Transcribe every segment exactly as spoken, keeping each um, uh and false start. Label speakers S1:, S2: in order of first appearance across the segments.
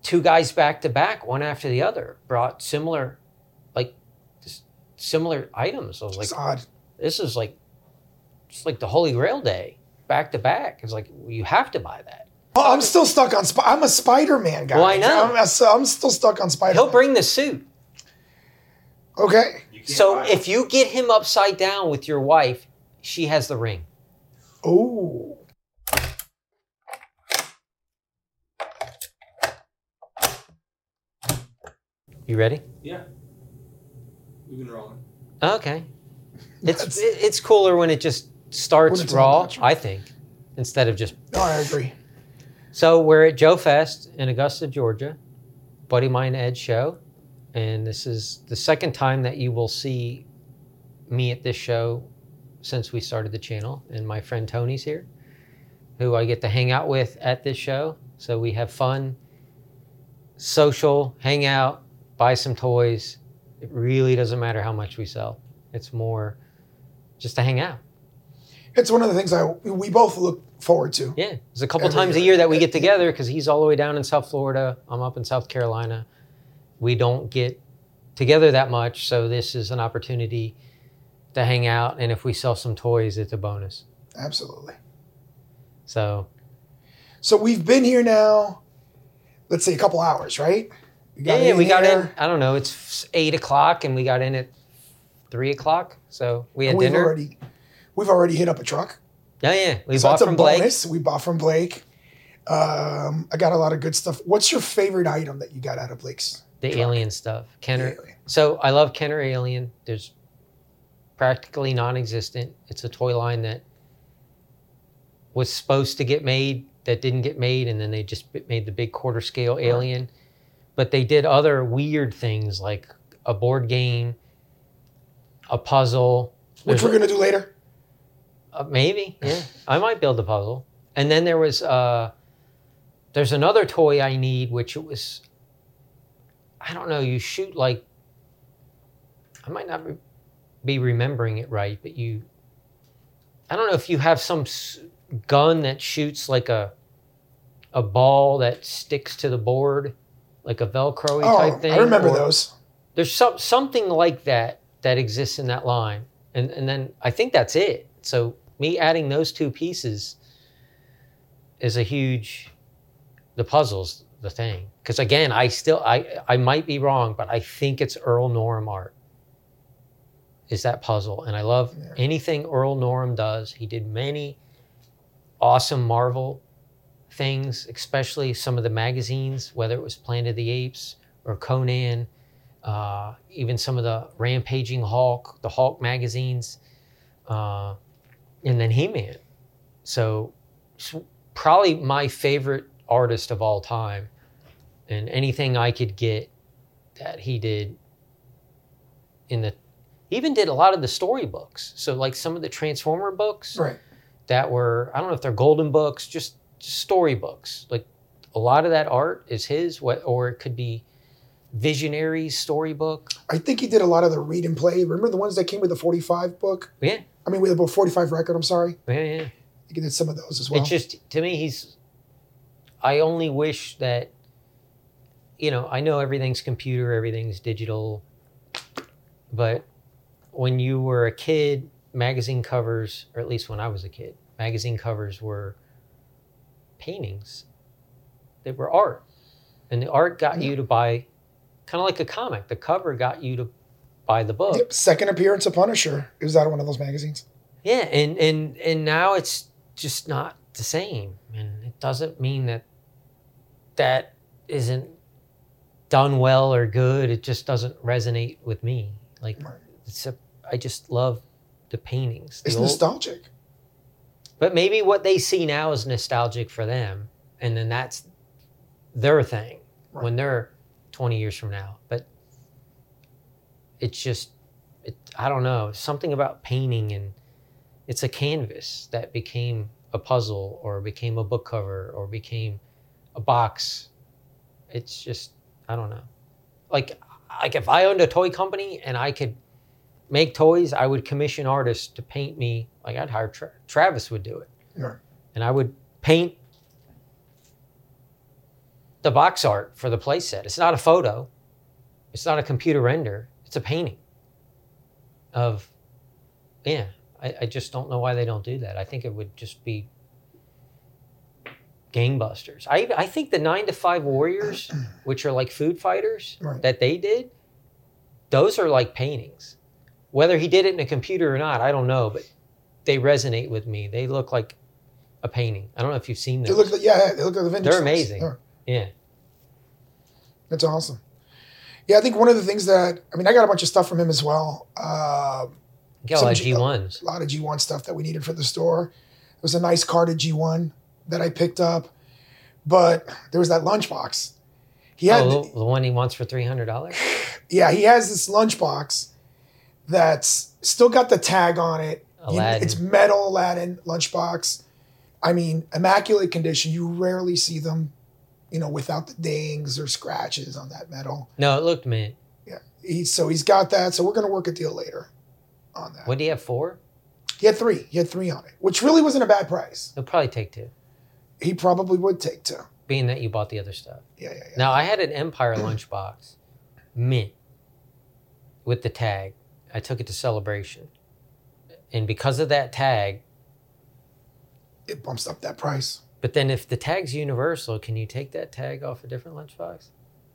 S1: two guys back to back, one after the other, brought similar, like, similar items. I was
S2: It's
S1: like,
S2: odd.
S1: this is like, it's like the Holy Grail day, back to back. It's like, well, you have to buy that.
S2: Oh, I'm still stuck on. Sp- I'm a Spider-Man guy.
S1: Well, I know.
S2: I'm, a, I'm still stuck on Spider-Man.
S1: He'll bring the suit.
S2: Okay.
S1: So if you get him upside down with your wife, she has the ring.
S2: Oh.
S1: You ready?
S3: Yeah. We've been rolling.
S1: Okay. It's it, it's cooler when it just starts
S2: it's
S1: raw,
S2: all
S1: I think, instead of just...
S2: No, I agree.
S1: So we're at Joe Fest in Augusta, Georgia, Buddy Mine Ed show. And this is the second time that you will see me at this show since we started the channel. And my friend Tony's here, who I get to hang out with at this show. So we have fun, social, hang out, buy some toys. It really doesn't matter how much we sell. It's more just to hang out.
S2: It's one of the things I we both look forward to.
S1: Yeah, there's a couple
S2: Every
S1: times a
S2: year.
S1: year that we get together because he's all the way down in South Florida. I'm up in South Carolina. We don't get together that much, so this is an opportunity to hang out. And if we sell some toys, it's a bonus.
S2: Absolutely.
S1: So,
S2: So we've been here now, let's say a couple hours, right? We
S1: yeah, yeah, we got
S2: here,
S1: in. I don't know. It's eight o'clock, and we got in at three o'clock. So we had
S2: and we've
S1: dinner.
S2: already we've already hit up a truck.
S1: Yeah, yeah. We
S2: So
S1: bought
S2: that's a
S1: from Blake.
S2: bonus. We bought from Blake. Um, I got a lot of good stuff. What's your favorite item that you got out of Blake's?
S1: The
S2: truck?
S1: alien stuff. Kenner.
S2: The alien.
S1: So I love Kenner Alien. There's practically non-existent. It's a toy line that was supposed to get made that didn't get made, and then they just made the big quarter scale alien. Right. But they did other weird things like a board game, a puzzle.
S2: Which
S1: There's
S2: we're going to do later.
S1: Uh, maybe, yeah. I might build a puzzle. And then there was, uh, there's another toy I need, which it was, I don't know, you shoot like, I might not re- be remembering it right, but you, I don't know if you have some s- gun that shoots like a, a ball that sticks to the board, like a Velcro-y
S2: Oh,
S1: type thing.
S2: I remember
S1: or
S2: those.
S1: There's some, something like that that exists in that line. And, and then I think that's it. So me adding those two pieces is a huge, the puzzle's the thing. Because again, I still, I, I might be wrong, but I think it's Earl Norem art is that puzzle. And I love
S2: Yeah.
S1: anything Earl Norem does. He did many awesome Marvel things, especially some of the magazines, whether it was Planet of the Apes or Conan, uh, even some of the Rampaging Hulk, the Hulk magazines, uh, and then He-Man. So, so probably my favorite artist of all time, and anything I could get that he did in the, he even did a lot of the storybooks. So like some of the Transformer books
S2: Right.
S1: that were, I don't know if they're golden books, just, just storybooks. Like a lot of that art is his, what, or it could be Visionaries storybook.
S2: I think he did a lot of the read and play. Remember the ones that came with the forty-five book?
S1: Yeah,
S2: I mean, with the forty-five record, I'm sorry.
S1: yeah, yeah.
S2: I think he did some of those as well.
S1: It's just, to me, he's, I only wish that, you know, I know everything's computer, everything's digital, but when you were a kid, magazine covers, or at least when I was a kid, magazine covers were paintings. They were art. And the art got
S2: Yeah.
S1: you to buy, kind of like a comic. The cover got you to buy the book.
S2: Yep. Second appearance of Punisher. It was out of one of those magazines.
S1: Yeah, and, and, and now it's just not the same. And it doesn't mean that that isn't done well or good. It just doesn't resonate with me. Like,
S2: Right.
S1: it's a, I just love the paintings. the
S2: It's
S1: old-
S2: nostalgic.
S1: But maybe what they see now is nostalgic for them. And then that's their thing
S2: Right.
S1: when they're twenty years from now. But it's just, it, I don't know, something about painting, and it's a canvas that became a puzzle or became a book cover or became a box. It's just, I don't know. Like, like if I owned a toy company and I could make toys, I would commission artists to paint me. Like I'd hire Tra- Travis would do it.
S2: Right.
S1: And I would paint the box art for the playset. It's not a photo. It's not a computer render. It's a painting of, yeah. I, I just don't know why they don't do that. I think it would just be gangbusters. I I think the nine to five warriors, which are like food fighters,
S2: Right.
S1: that they did, those are like paintings. Whether he did it in a computer or not, I don't know, but they resonate with me. They look like a painting. I don't know if you've seen
S2: They
S1: them.
S2: look like, yeah, they look like the vintage.
S1: They're
S2: stores.
S1: amazing.
S2: They're-
S1: Yeah.
S2: That's awesome. Yeah, I think one of the things that, I mean, I got a bunch of stuff from him as well. Uh,
S1: Got a
S2: Some
S1: lot of
S2: G-
S1: G ones.
S2: a lot of G one stuff that we needed for the store. There was a nice carded G one that I picked up, but there was that lunchbox. He had,
S1: Oh, the one he wants for three hundred dollars?
S2: yeah, he has this lunchbox that's still got the tag on it. You-
S1: Aladdin.
S2: it's metal Aladdin lunchbox. I mean, immaculate condition. You rarely see them, you know, without the dings or scratches on that metal.
S1: No, it looked mint.
S2: Yeah, he's so he's got that. So we're gonna work a deal later on that.
S1: What do you have, four?
S2: He had three. He had three on it, which really wasn't a bad price.
S1: He'll probably take two,
S2: He probably would take two.
S1: being that you bought the other stuff.
S2: Yeah, yeah, yeah.
S1: Now, I had an Empire lunchbox, mint, with the tag. I took it to Celebration. And because of that tag,
S2: It bumps up that price.
S1: but then if the tag's universal, can you take that tag off a different lunchbox?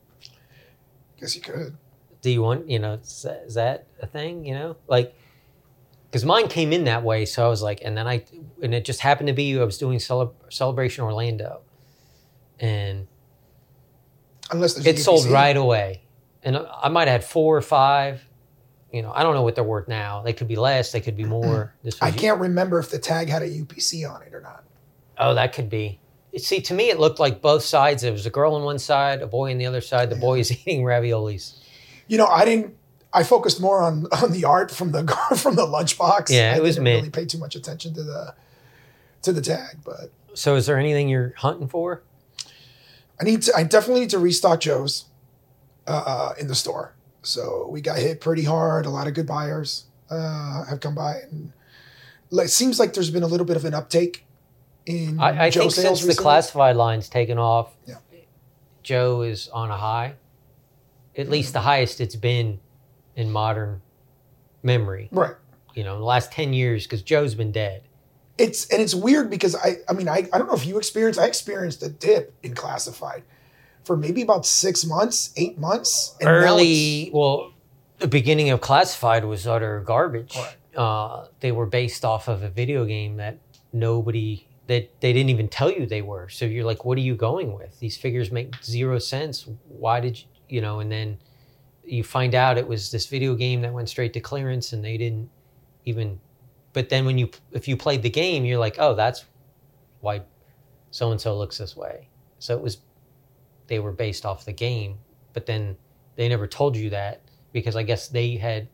S2: Guess you could.
S1: Do you want, you know, is that, is that a thing, you know? Like, because mine came in that way, so I was like, and then I, and it just happened to be I was doing Cele- Celebration Orlando, and
S2: Unless there's
S1: it
S2: a
S1: sold
S2: U P C.
S1: right away. And I might have had four or five. You know, I don't know what they're worth now. They could be less. They could be more. This was,
S2: I can't remember if the tag had a U P C on it or not.
S1: Oh, that could be. See, to me, it looked like both sides. There was a girl on one side, a boy on the other side. The boy is eating raviolis.
S2: You know, I didn't. I focused more on, on the art from the from the lunchbox.
S1: Yeah, it
S2: I
S1: was
S2: didn't
S1: mint.
S2: really pay too much attention to the to the tag, but
S1: So, is there anything you're hunting for?
S2: I need to. I definitely need to restock Joe's uh, in the store. So we got hit pretty hard. A lot of good buyers uh, have come by, and it seems like there's been a little bit of an uptake in
S1: I, I
S2: Joe
S1: think
S2: sales
S1: since the
S2: recently.
S1: classified line's taken off,
S2: Yeah.
S1: Joe is on a high. At least the highest it's been in modern memory.
S2: Right.
S1: You know, in the last ten years, because Joe's been dead.
S2: It's and it's weird because I I mean I, I don't know if you experienced I experienced a dip in classified for maybe about six months, eight months. And now
S1: Early, well, the beginning of classified was utter garbage.
S2: Right.
S1: Uh, they were based off of a video game that nobody, that they didn't even tell you they were. So you're like, what are you going with? These figures make zero sense. Why did you, you know, and then you find out it was this video game that went straight to clearance and they didn't even, but then when you, if you played the game, you're like, oh, that's why so-and-so looks this way. So it was, they were based off the game, but then they never told you that because I guess they had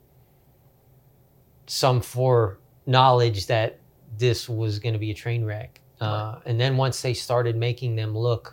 S1: some foreknowledge that this was going to be a train wreck. Uh, and then once they started making them look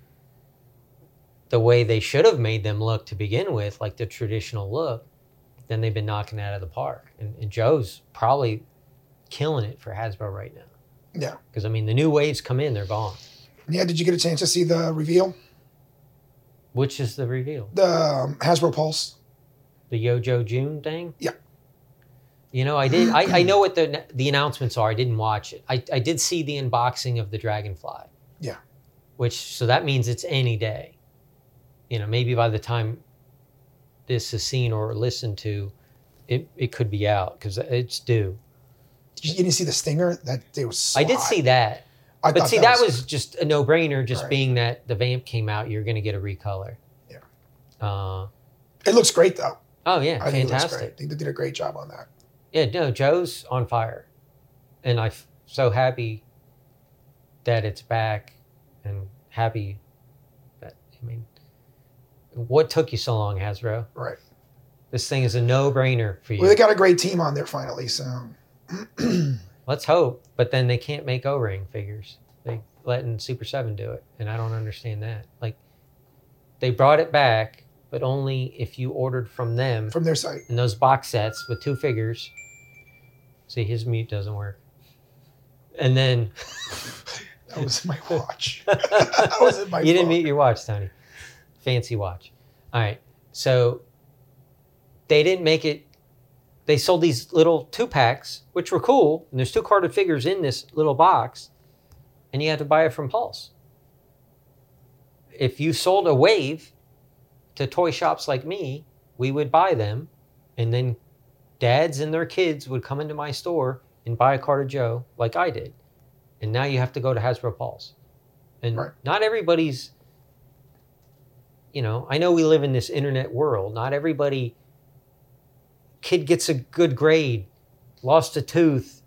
S1: the way they should have made them look to begin with, like the traditional look, then they've been knocking it out of the park. And, and Joe's probably killing it for Hasbro right now.
S2: Yeah.
S1: Because, I mean, the new waves come in, they're gone.
S2: Yeah, did you get a chance to see the reveal?
S1: Which is the reveal?
S2: The um, Hasbro Pulse.
S1: The Yojo June thing?
S2: Yeah.
S1: You know, I did. I, I know what the the announcements are. I didn't watch it. I, I did see the unboxing of the Dragonfly.
S2: Yeah.
S1: Which, so that means it's any day. You know, maybe by the time this is seen or listened to, it, it could be out because it's due.
S2: Did you, you didn't see the stinger? That it was. So
S1: I did
S2: hot.
S1: see that.
S2: I
S1: But
S2: thought
S1: see, that was just a no-brainer, just
S2: Right.
S1: being that the Vamp came out, you're going to get a recolor.
S2: Yeah.
S1: Uh,
S2: It looks great though.
S1: oh, yeah,
S2: I think it looks great. I
S1: fantastic.
S2: think they did a great job on that.
S1: Yeah, no, Joe's on fire. And I'm so happy that it's back and happy that, I mean, what took you so long, Hasbro?
S2: Right.
S1: This thing is a no-brainer for you.
S2: Well, they got a great team on there finally. So
S1: Let's hope, but then they can't make O-ring figures. They letting Super seven do it, and I don't understand that. Like, they brought it back, but only if you ordered from them
S2: from their site.
S1: in those box sets with two figures. See, his mute doesn't work. And then
S2: That was my watch. That wasn't my
S1: You didn't
S2: phone.
S1: meet your watch, Tony. Fancy watch. All right. So they didn't make it. They sold these little two packs, which were cool. And there's two carded figures in this little box. And you had to buy it from Pulse. If you sold a wave to toy shops like me, we would buy them. And then dads and their kids would come into my store and buy a card of Joe like I did. And now you have to go to Hasbro Pulse. And
S2: Right.
S1: not everybody's, you know, I know we live in this internet world. Not everybody, kid gets a good grade, lost a tooth.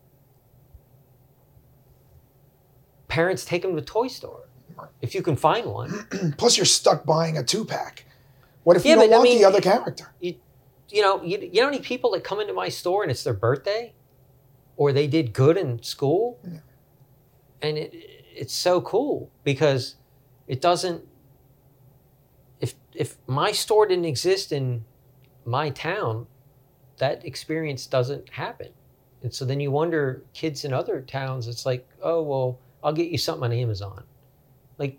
S1: Parents take them to toy store.
S2: Right.
S1: If you can find one.
S2: Plus, you're stuck buying a two-pack. What if
S1: Yeah,
S2: you don't
S1: but I
S2: want
S1: mean-
S2: the other character?
S1: You, you know, you, you know how many people that come into my store and it's their birthday? Or they did good in school?
S2: Yeah.
S1: And it it's so cool because it doesn't, if if my store didn't exist in my town, that experience doesn't happen. And so then you wonder, kids in other towns, it's like, oh, well, I'll get you something on Amazon. Like,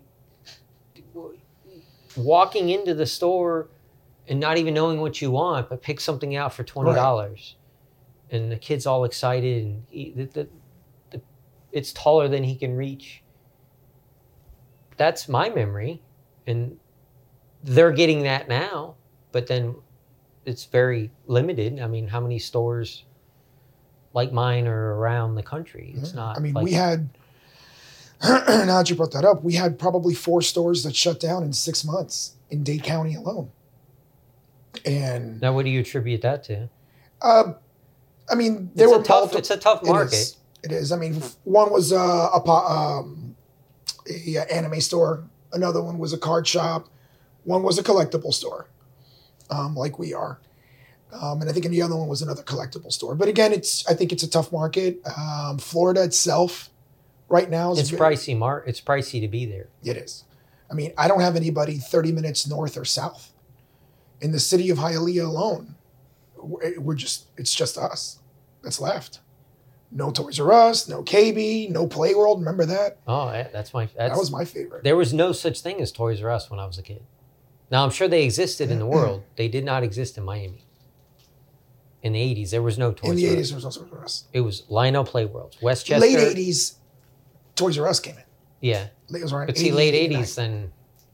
S1: walking into the store and not even knowing what you want, but pick something out for twenty dollars. Right. And the kid's all excited, and he, the, the, the, it's taller than he can reach. That's my memory. And they're getting that now, but then it's very limited. I mean, how many stores like mine are around the country? It's not.
S2: I mean,
S1: like,
S2: we had, now that you brought that up, we had probably four stores that shut down in six months in Dade County alone. And
S1: now, what do you attribute that to?
S2: uh, I mean, they
S1: It's
S2: were
S1: a tough.
S2: multi-
S1: It's a tough
S2: It
S1: market.
S2: is. It is. I mean, one was uh, a, po- um, a, a anime store. Another one was a card shop. One was a collectible store, um, like we are. Um, and I think the other one was another collectible store. But again, it's I think it's a tough market. Um, Florida itself, right now, is
S1: It's
S2: very-
S1: pricey, Mark. It's pricey to be there.
S2: It is. I mean, I don't have anybody thirty minutes north or south. In the city of Hialeah alone, we're we're just, it's just us that's left. No Toys R Us, no K B, no Playworld. Remember that?
S1: Oh, yeah, that's my. That's,
S2: That was my favorite.
S1: There was no such thing as Toys R Us when I was a kid. Now, I'm sure they existed in the world. They did not exist in Miami. In the eighties, there was no Toys
S2: In the
S1: R Us.
S2: eighties, there was no Toys R Us.
S1: It was Lionel Playworlds. Westchester.
S2: Late eighties, Toys R Us came in.
S1: Yeah.
S2: It was around
S1: But see,
S2: eighty,
S1: late
S2: eighty-nine.
S1: eighties, then.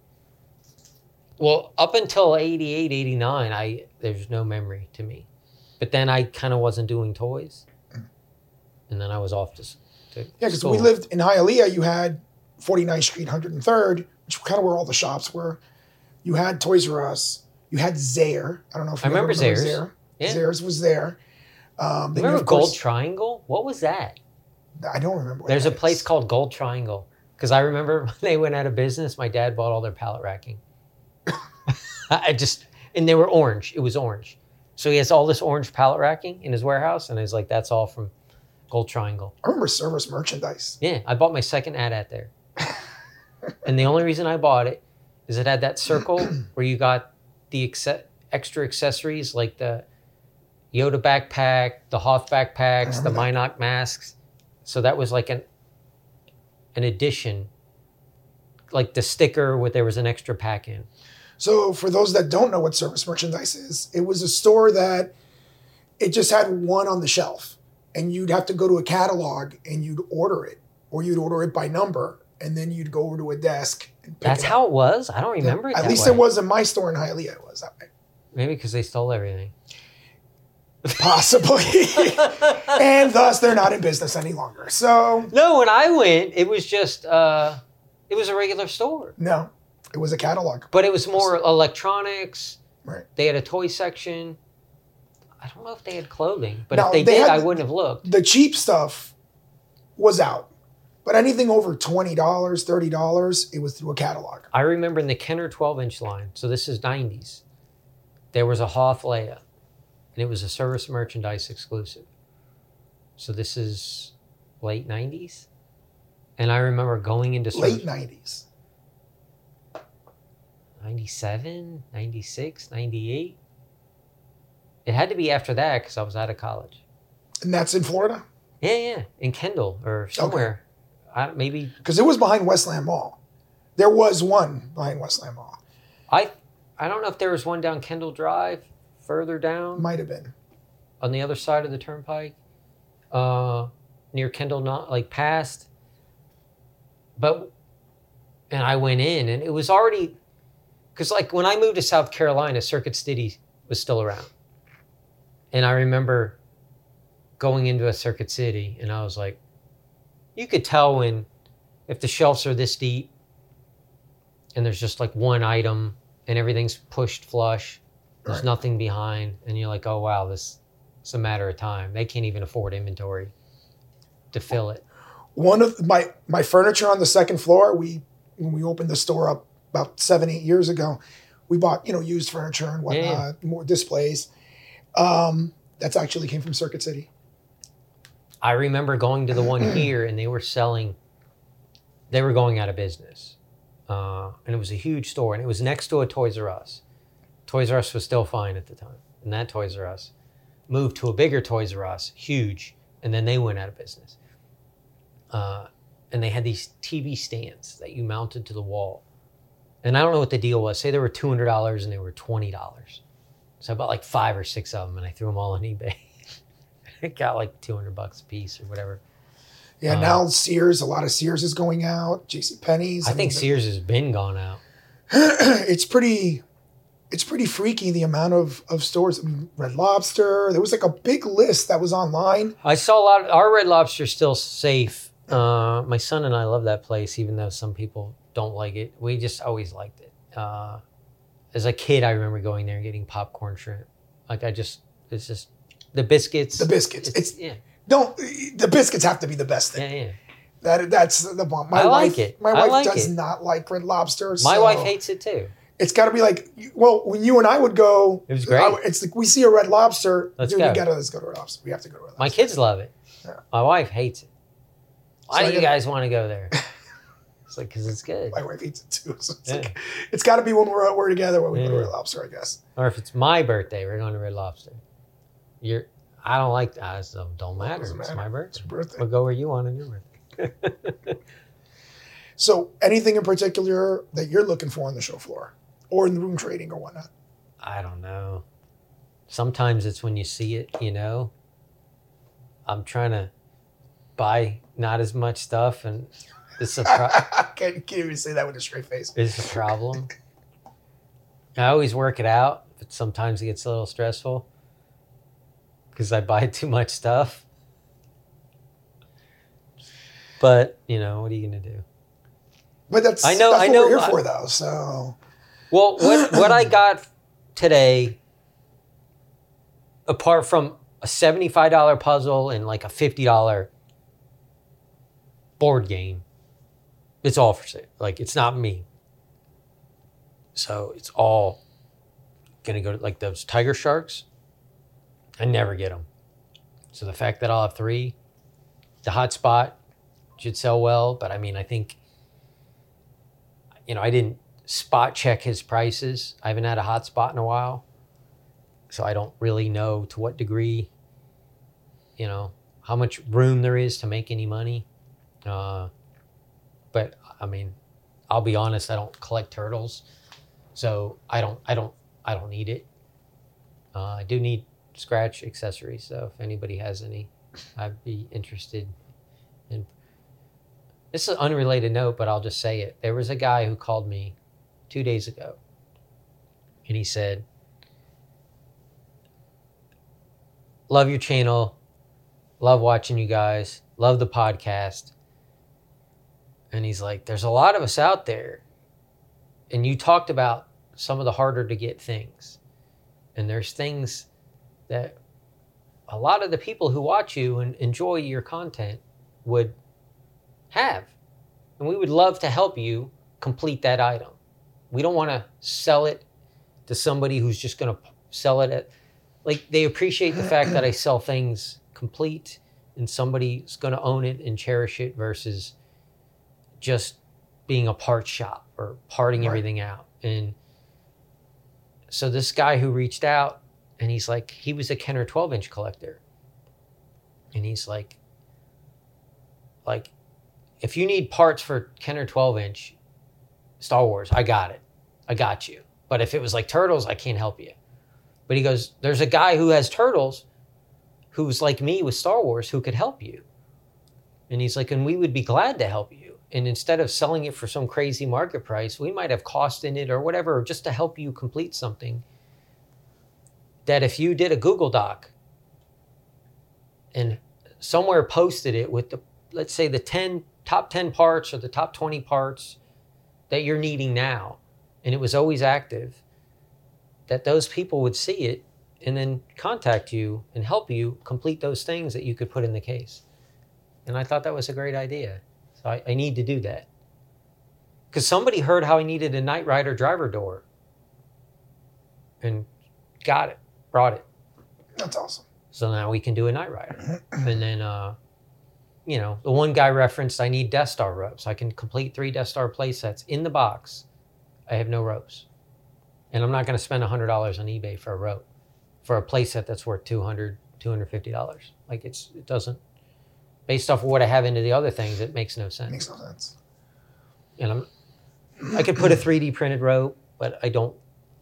S1: Well, up until eighty-eight, eighty-nine, I there's no memory to me. But then I kind of wasn't doing toys. And then I was off to, s- to
S2: Yeah, because
S1: school.
S2: we lived in Hialeah, you had forty-ninth Street, one hundred third, which kind of where all the shops were. You had Toys R Us. You had Zayre. I don't know if you
S1: I remember
S2: ever
S1: Zayre's.
S2: Zayre.
S1: Yeah.
S2: Zayre's was there. Um, then you,
S1: Remember
S2: of
S1: Gold
S2: course-
S1: Triangle? What was that?
S2: I don't remember. What
S1: There's a
S2: that
S1: place
S2: is.
S1: called Gold Triangle. Because I remember when they went out of business, my dad bought all their pallet racking. I just, and they were orange. It was orange. So he has all this orange pallet racking in his warehouse. And he's like, that's all from Gold Triangle.
S2: I remember Service Merchandise.
S1: Yeah, I bought my second ad at there. And the only reason I bought it is it had that circle where you got the ex- extra accessories like the Yoda backpack, the Hoth backpacks, the
S2: remember
S1: Minoc masks. So that was like an an addition, like the sticker where there was an extra pack in.
S2: So for those that don't know what Service Merchandise is, it was a store that it just had one on the shelf. And you'd have to go to a catalog and you'd order it. Or you'd order it by number. And then you'd go over to a desk and pick
S1: That's
S2: it up.
S1: how it was? I don't remember it
S2: At
S1: that
S2: least
S1: way.
S2: it was in my store in Hialeah. It was that way.
S1: Maybe because they stole everything.
S2: Possibly. And thus they're not in business any longer. So
S1: No, when I went, it was just, uh, it was a regular store.
S2: no, it was a catalog.
S1: But it was more electronics.
S2: Right.
S1: They had a toy section. I don't know if they had clothing, but
S2: No,
S1: if they,
S2: they
S1: did,
S2: had
S1: I
S2: the-
S1: wouldn't have looked.
S2: The cheap stuff was out. But anything over twenty dollars, thirty dollars, it was through a catalog.
S1: I remember in the Kenner twelve inch line, so this is nineties, there was a Hoth Leia, and it was a Service Merchandise exclusive. So this is late nineties. And I remember going into Service,
S2: Late nineties.
S1: ninety-seven, ninety-six, ninety-eight. It had to be after that because I was out of college.
S2: And that's in Florida?
S1: Yeah, yeah, in Kendall or somewhere. I, maybe
S2: Because it was behind Westland Mall. There was one behind Westland Mall.
S1: I I don't know if there was one down Kendall Drive, further down
S2: Might have been.
S1: on the other side of the turnpike, uh, near Kendall, not like past. But and I went in, and it was already because like when I moved to South Carolina, Circuit City was still around, and I remember going into a Circuit City, and I was like, you could tell when if the shelves are this deep, and there's just like one item, and everything's pushed flush. There's
S2: Right.
S1: nothing behind, and you're like, oh wow, this it's a matter of time. They can't even afford inventory to fill it.
S2: One of my my furniture on the second floor, we when we opened the store up about seven, eight years ago, we bought, you know, used furniture and whatnot,
S1: Yeah.
S2: more displays. Um, that's actually came from Circuit City.
S1: I remember going to the one here, and they were selling. They were going out of business, uh, and it was a huge store, and it was next to a Toys R Us. Toys R Us was still fine at the time, and that Toys R Us moved to a bigger Toys R Us, huge, and then they went out of business. Uh, and they had these T V stands that you mounted to the wall, and I don't know what the deal was. Say they were two hundred dollars, and they were twenty dollars. So I bought like five or six of them, and I threw them all on eBay. It got like two hundred bucks a piece or whatever.
S2: Yeah,
S1: Uh,
S2: now Sears, a lot of Sears is going out. JCPenney's.
S1: I think Sears has been gone out.
S2: it's pretty it's pretty freaky the amount of, of stores. I mean, Red Lobster. There was like a big list that was online.
S1: I saw a lot of our Red Lobster's still safe. Uh, my son and I love that place, even though some people don't like it. We just always liked it. Uh, as a kid, I remember going there and getting popcorn shrimp. Like I just, it's just the biscuits.
S2: The biscuits. It's,
S1: yeah,
S2: don't the biscuits have to be the best thing.
S1: yeah, yeah.
S2: That that's the bomb. My
S1: I like
S2: wife,
S1: it.
S2: My
S1: I
S2: wife
S1: like
S2: does
S1: it.
S2: not like Red Lobster.
S1: My
S2: so
S1: wife hates it too.
S2: It's got to be like, well, when you and I would go,
S1: It was great.
S2: I- it's like we see a Red Lobster.
S1: Let's
S2: dude,
S1: go.
S2: we gotta let's go to Red Lobster. We have to go to Red Lobster.
S1: My kids love it.
S2: Yeah.
S1: My wife hates it. Why
S2: So I
S1: do you
S2: gotta-
S1: guys want to go there? It's like because it's good.
S2: My wife eats it too. So it's
S1: Yeah.
S2: like it's got to be when we're we're together when we go to
S1: Yeah.
S2: Red Lobster, I guess.
S1: Or if it's my birthday, we're going to Red Lobster. You're, I don't like that. So don't
S2: Well, it
S1: matter.
S2: doesn't
S1: It's
S2: matter.
S1: my
S2: It's
S1: birthday.
S2: your birthday.
S1: We'll go where you want on your birthday.
S2: So, anything in particular that you're looking for on the show floor, or in the room trading or whatnot?
S1: I don't know. Sometimes it's when you see it, you know. I'm trying to buy not as much stuff, and it's a pro-
S2: can't, can't even say that with a straight face.
S1: it's a problem. I always work it out, but sometimes it gets a little stressful because I buy too much stuff. But you know, what are you gonna do?
S2: But that's
S1: I know-
S2: that's
S1: I
S2: what
S1: know-
S2: we're here
S1: I-
S2: for, though. So,
S1: Well, what what I got today, apart from a seventy-five dollars puzzle and like a fifty dollars board game, it's all for sale. Like it's not me. So it's all gonna go to like those tiger sharks. I never get them. So the fact that I'll have three, the hot spot should sell well. But I mean, I think, you know, I didn't spot check his prices. I haven't had a hot spot in a while. So I don't really know to what degree, you know, how much room there is to make any money. Uh, but I mean, I'll be honest, I don't collect turtles. So I don't, I don't, I don't need it. Uh, I do need scratch accessories. So if anybody has any, I'd be interested in. This is an unrelated note, but I'll just say it. There was a guy who called me two days ago, and he said, love your channel, love watching you guys, love the podcast. And he's like, there's a lot of us out there, and you talked about some of the harder to get things. And there's things that a lot of the people who watch you and enjoy your content would have. And we would love to help you complete that item. We don't want to sell it to somebody who's just going to sell it at, like, they appreciate the fact that I sell things complete and somebody's going to own it and cherish it versus just being a part shop or parting
S2: Right.
S1: everything out. And so this guy who reached out, and he's like, he was a Kenner twelve inch collector. And he's like, like, if you need parts for ten or twelve inch Star Wars, I got it. I got you. But if it was like Turtles, I can't help you. But he goes, there's a guy who has Turtles who's like me with Star Wars who could help you. And he's like, and we would be glad to help you. And instead of selling it for some crazy market price, we might have cost in it or whatever, just to help you complete something that if you did a Google Doc and somewhere posted it with the, let's say the ten top ten parts or the top twenty parts that you're needing now, and it was always active, that those people would see it and then contact you and help you complete those things that you could put in the case. And I thought that was a great idea. So I, I need to do that. Because somebody heard how I needed a Knight Rider driver door and got it, brought it.
S2: That's awesome.
S1: So now we can do a Knight Rider. And then, uh, you know, the one guy referenced I need Death Star ropes. I can complete three Death Star play sets in the box. I have no ropes. And I'm not going to spend one hundred dollars on eBay for a rope, for a play set that's worth two hundred dollars, two hundred fifty dollars. Like it's, it doesn't, based off of what I have into the other things, it makes no sense.
S2: Makes no sense.
S1: And I'm, I could put a three D printed rope, but I don't,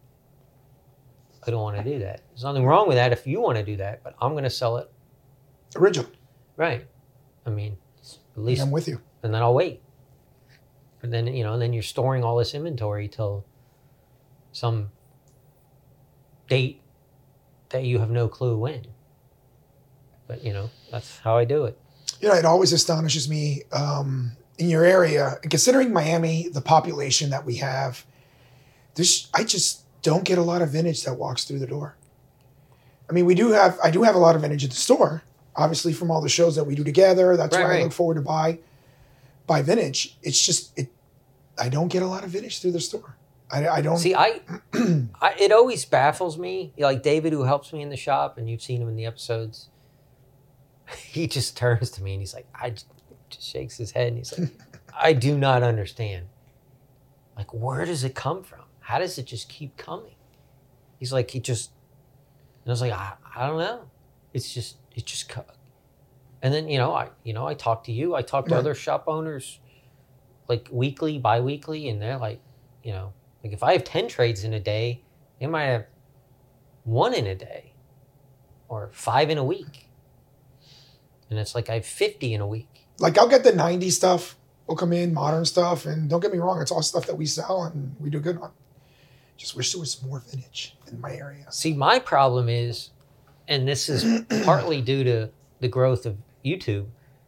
S1: I don't want to do that. There's nothing wrong with that if you want to do that, but I'm going to sell it.
S2: Original.
S1: Right. I mean, at least,
S2: I'm with you.
S1: And then I'll wait. And then, you know, then you're storing all this inventory till some date that you have no clue when. But, you know, that's how I do it.
S2: You know, it always astonishes me um, in your area, considering Miami, the population that we have, this I just don't get a lot of vintage that walks through the door. I mean, we do have, I do have a lot of vintage at the store, obviously from all the shows that we do together. That's
S1: Right,
S2: why I
S1: right.
S2: look forward to buy, buy vintage. It's just, it. I don't get a lot of vintage through the store. I, I don't.
S1: See, I, I, it always baffles me. Like David, who helps me in the shop, and you've seen him in the episodes, he just turns to me and he's like, I just, just shakes his head and he's like, I do not understand. Like, where does it come from? How does it just keep coming? He's like, he just, and I was like, I, I don't know. It's just, it just, co-. And then, you know, I, you know, I talk to you, I talk to
S2: Right.
S1: other shop owners like weekly, bi-weekly, and they're like, you know, like if I have ten trades in a day, they might have one in a day or five in a week. And it's like I have fifty in a week.
S2: Like I'll get the nineties stuff. We'll come in, modern stuff. And don't get me wrong, it's all stuff that we sell and we do good on. Just wish there was more vintage in my area.
S1: See, my problem is, and this is partly due to the growth of YouTube,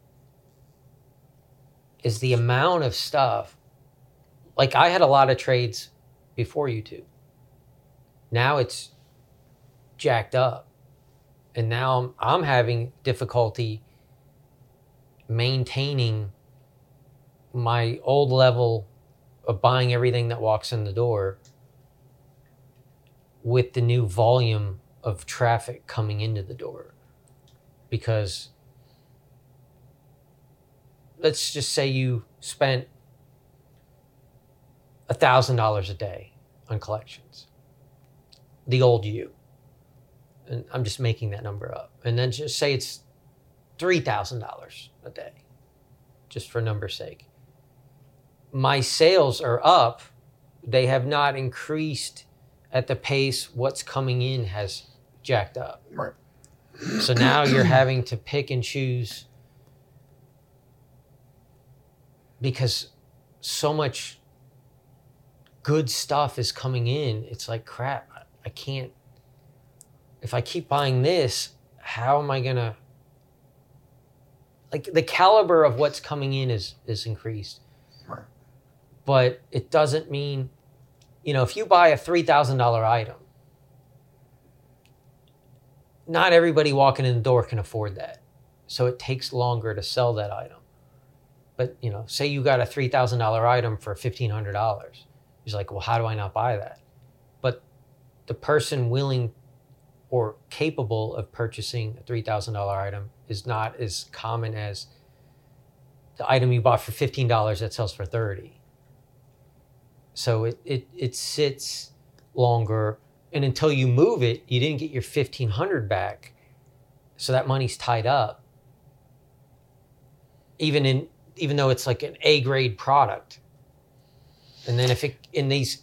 S1: is the amount of stuff. Like I had a lot of trades before YouTube. Now it's jacked up. And now I'm, I'm having difficulty maintaining my old level of buying everything that walks in the door with the new volume of traffic coming into the door. Because let's just say you spent one thousand dollars a day on collections. The old you. And I'm just making that number up. And then just say it's three thousand dollars a day, just for number's sake. My sales are up. They have not increased at the pace what's coming in has jacked up.
S2: Right.
S1: So now you're having to pick and choose because so much good stuff is coming in. It's like, crap, I can't. If I keep buying this, how am I going to... Like, the caliber of what's coming in is, is increased.
S2: Right.
S1: But it doesn't mean... You know, if you buy a three thousand dollars item, not everybody walking in the door can afford that. So it takes longer to sell that item. But, you know, say you got a three thousand dollars item for fifteen hundred dollars. He's like, well, how do I not buy that? But the person willing or capable of purchasing a three thousand dollars item is not as common as the item you bought for fifteen dollars that sells for thirty dollars. So it, it, it sits longer, and until you move it, you didn't get your fifteen hundred dollars back. So that money's tied up. Even in even though it's like an A grade product. And then if it in these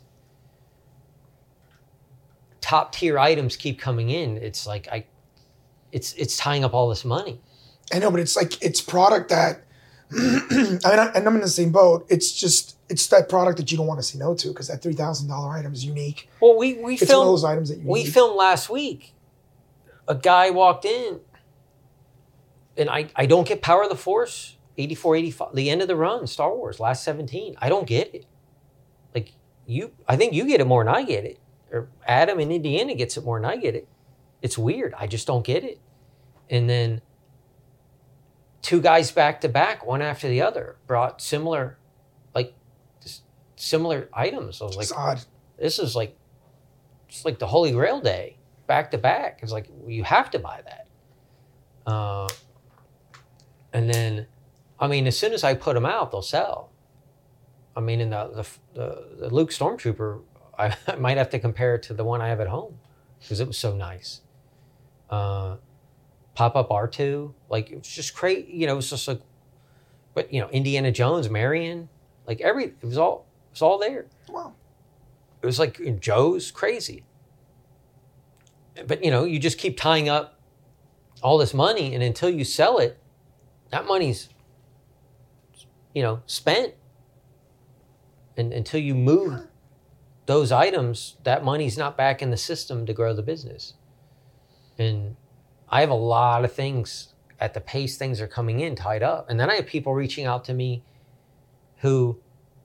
S1: top tier items keep coming in, it's like I, it's it's tying up all this money.
S2: I know, but it's like it's product that, I mean, I, and I'm in the same boat. It's just it's that product that you don't want to say no to because that three thousand dollar item is unique.
S1: Well, we we
S2: It's
S1: filmed
S2: one of those items that you
S1: we
S2: need.
S1: filmed last week. A guy walked in, and I I don't get Power of the Force eighty-four, eighty-five, the end of the run, Star Wars, last seventeen. I don't get it. Like you, I think you get it more than I get it. Or Adam in Indiana gets it more than I get it. It's weird. I just don't get it. And then two guys back to back, one after the other, brought similar, like, just similar items. I was like,
S2: It's odd.
S1: this is like, it's like the Holy Grail day, back to back. It's like, well, you have to buy that. Uh, and then, I mean, as soon as I put them out, they'll sell. I mean, in the the, the, the Luke Stormtrooper, I, I might have to compare it to the one I have at home because it was so nice. Uh, Pop-up R two, like it was just crazy. You know, it was just like, but you know, Indiana Jones, Marion, like every, it was all, it was all there.
S2: Wow.
S1: It was like in Joe's crazy. But you know, you just keep tying up all this money, and until you sell it, that money's, you know, spent. And until you move those items, that money's not back in the system to grow the business. And I have a lot of things at the pace things are coming in tied up. And then I have people reaching out to me who,